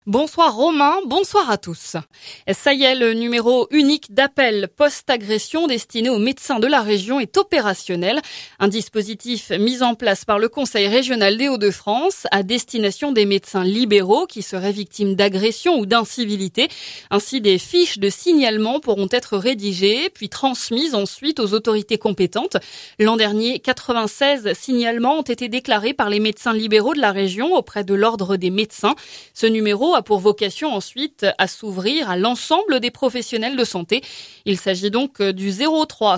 Bonsoir Romain, bonsoir à tous. Ça y est, le numéro unique d'appel post-agression destiné aux médecins de la région est opérationnel. Un dispositif mis en place par le Conseil régional des Hauts-de-France à destination des médecins libéraux qui seraient victimes d'agression ou d'incivilité. Ainsi, des fiches de signalement pourront être rédigées puis transmises ensuite aux autorités compétentes. L'an dernier, 96 signalements ont été déclarés par les médecins libéraux de la région auprès de l'Ordre des médecins. Ce numéro a pour vocation ensuite à s'ouvrir à l'ensemble des professionnels de santé. Il s'agit donc du 03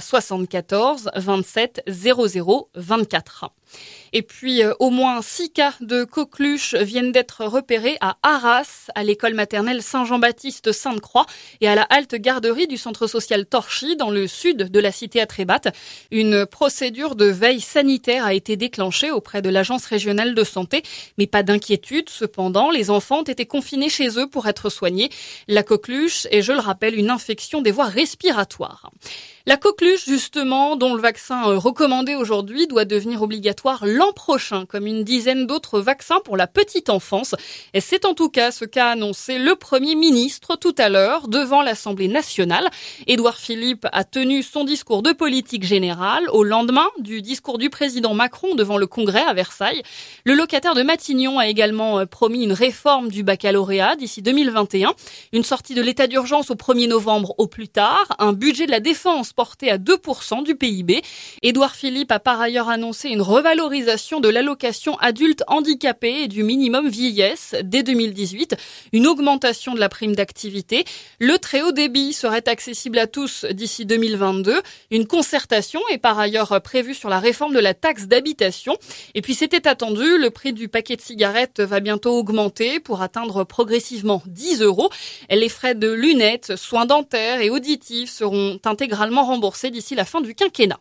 74 27 00 24. Et puis, au moins 6 cas de coqueluche viennent d'être repérés à Arras, à l'école maternelle Saint-Jean-Baptiste Sainte-Croix et à la halte garderie du centre social Torchy dans le sud de la cité Atrébat. Une procédure de veille sanitaire a été déclenchée auprès de l'agence régionale de santé, mais pas d'inquiétude. Cependant, les enfants ont été confinés chez eux pour être soignés. La coqueluche est, je le rappelle, une infection des voies respiratoires. La coqueluche, justement, dont le vaccin recommandé aujourd'hui doit devenir obligatoire l'an prochain, comme une dizaine d'autres vaccins pour la petite enfance. Et c'est en tout cas ce qu'a annoncé le Premier ministre tout à l'heure devant l'Assemblée nationale. Édouard Philippe a tenu son discours de politique générale au lendemain du discours du président Macron devant le Congrès à Versailles. Le locataire de Matignon a également promis une réforme du baccalauréat d'ici 2021, une sortie de l'état d'urgence au 1er novembre au plus tard, un budget de la défense porté à 2% du PIB. Édouard Philippe a par ailleurs annoncé une revalorisation de l'allocation adulte handicapé et du minimum vieillesse dès 2018, une augmentation de la prime d'activité. Le très haut débit serait accessible à tous d'ici 2022. Une concertation est par ailleurs prévue sur la réforme de la taxe d'habitation. Et puis c'était attendu, le prix du paquet de cigarettes va bientôt augmenter pour atteindre progressivement 10 €. Les frais de lunettes, soins dentaires et auditifs seront intégralement remboursés d'ici la fin du quinquennat.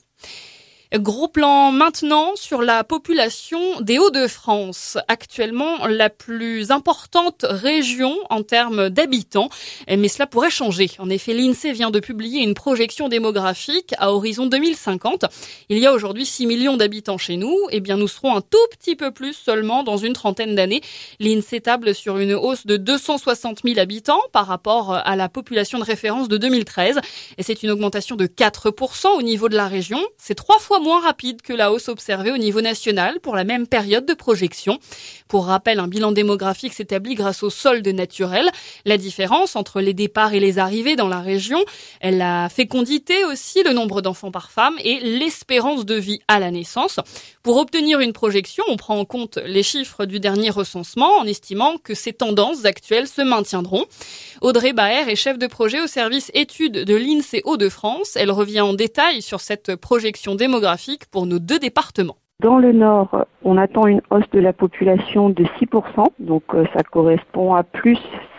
Gros plan maintenant sur la population des Hauts-de-France, actuellement la plus importante région en termes d'habitants, mais cela pourrait changer. En effet, l'INSEE vient de publier une projection démographique à horizon 2050. Il y a aujourd'hui 6 millions d'habitants chez nous, et bien nous serons un tout petit peu plus seulement dans une trentaine d'années. L'INSEE table sur une hausse de 260 000 habitants par rapport à la population de référence de 2013, et c'est une augmentation de 4% au niveau de la région. C'est 3 fois moins rapide que la hausse observée au niveau national pour la même période de projection. Pour rappel, un bilan démographique s'établit grâce au solde naturel. La différence entre les départs et les arrivées dans la région, la fécondité aussi, le nombre d'enfants par femme et l'espérance de vie à la naissance. Pour obtenir une projection, on prend en compte les chiffres du dernier recensement en estimant que ces tendances actuelles se maintiendront. Audrey Baer est chef de projet au service études de l'INSEE Hauts-de-France. Elle revient en détail sur cette projection démographique pour nos 2 départements. Dans le Nord, on attend une hausse de la population de 6%, donc ça correspond à plus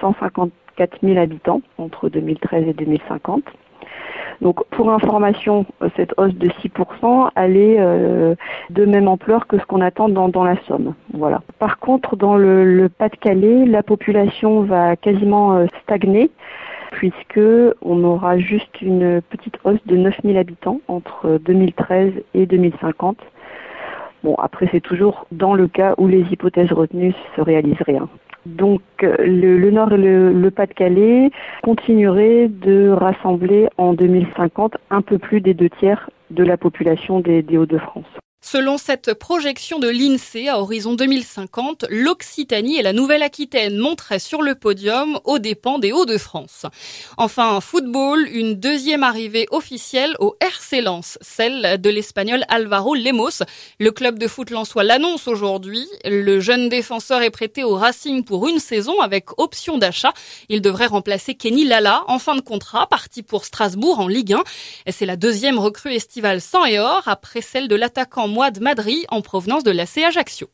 154 000 habitants entre 2013 et 2050. Donc pour information, cette hausse de 6%, elle est de même ampleur que ce qu'on attend dans la Somme. Voilà. Par contre, dans le Pas-de-Calais, la population va quasiment stagner, puisque on aura juste une petite hausse de 9 000 habitants entre 2013 et 2050. Bon, après, c'est toujours dans le cas où les hypothèses retenues se réaliseraient. Donc, le Nord et le Pas-de-Calais continueraient de rassembler en 2050 un peu plus des 2/3 de la population des Hauts-de-France. Selon cette projection de l'INSEE à horizon 2050, l'Occitanie et la Nouvelle-Aquitaine monteraient sur le podium aux dépens des Hauts-de-France. Enfin, football, une deuxième arrivée officielle au RC Lens, celle de l'Espagnol Álvaro Lemos. Le club de foot lensois l'annonce aujourd'hui. Le jeune défenseur est prêté au Racing pour une saison avec option d'achat. Il devrait remplacer Kenny Lala en fin de contrat, parti pour Strasbourg en Ligue 1. C'est la deuxième recrue estivale sang et or après celle de l'attaquant Mouad Madri en provenance de l'AC Ajaccio.